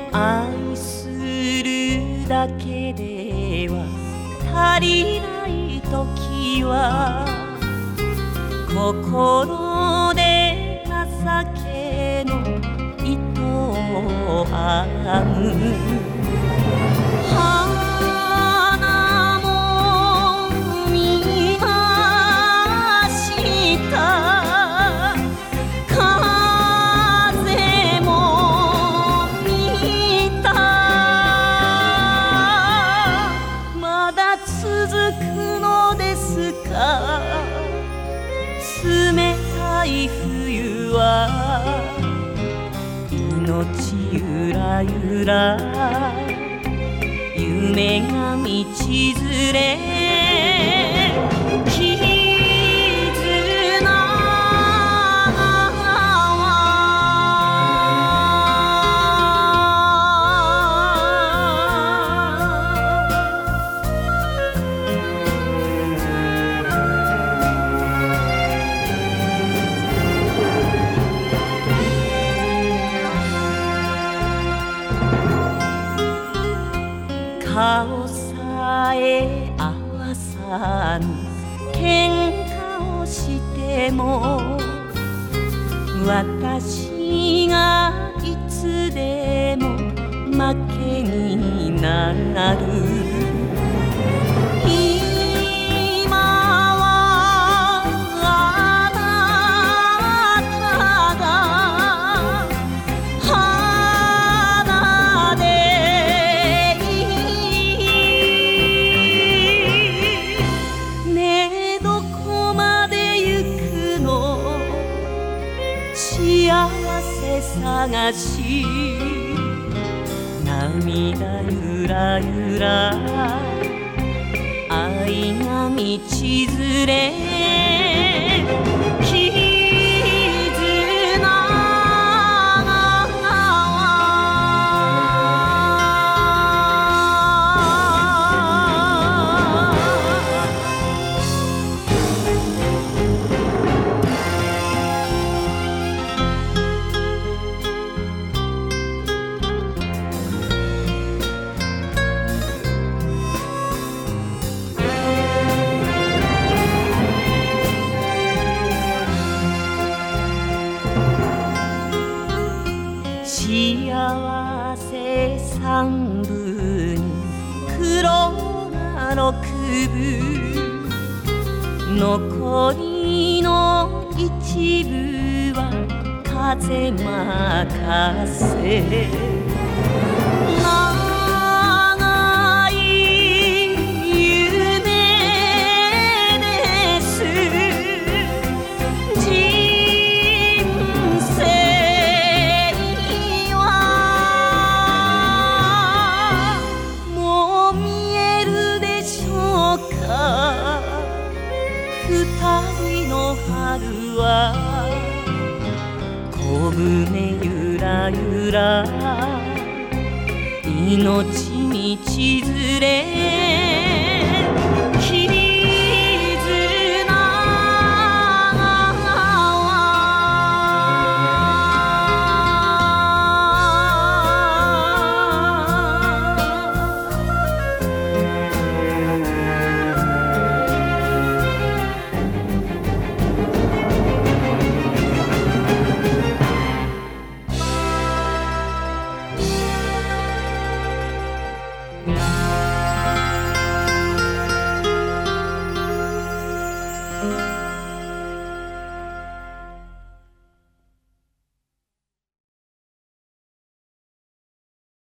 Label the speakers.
Speaker 1: 愛するだけでは足りないときは心で情けの糸を編む花も見ました風も見たまだ続くのですか冷たい冬は命ゆらゆら夢が道連れ顔さえ合わさぬ喧嘩をしても私がいつでも負けになる今はあなたが花でどこまで行くの幸せ探し涙ゆらゆら愛が道連れ幸せ三分に黒が六分残りの一部は風任せ長い夢です人生もう見えるでしょうか二人の春は小舟ゆらゆら命道連れ